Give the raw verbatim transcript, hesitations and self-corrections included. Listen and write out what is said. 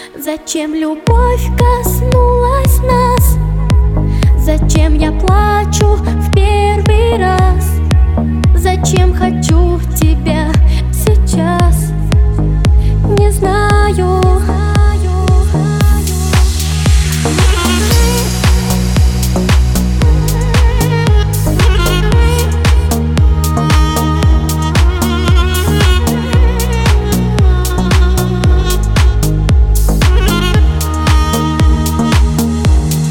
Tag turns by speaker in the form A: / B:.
A: Зачем любовь коснулась нас? Зачем я плачу в первый раз?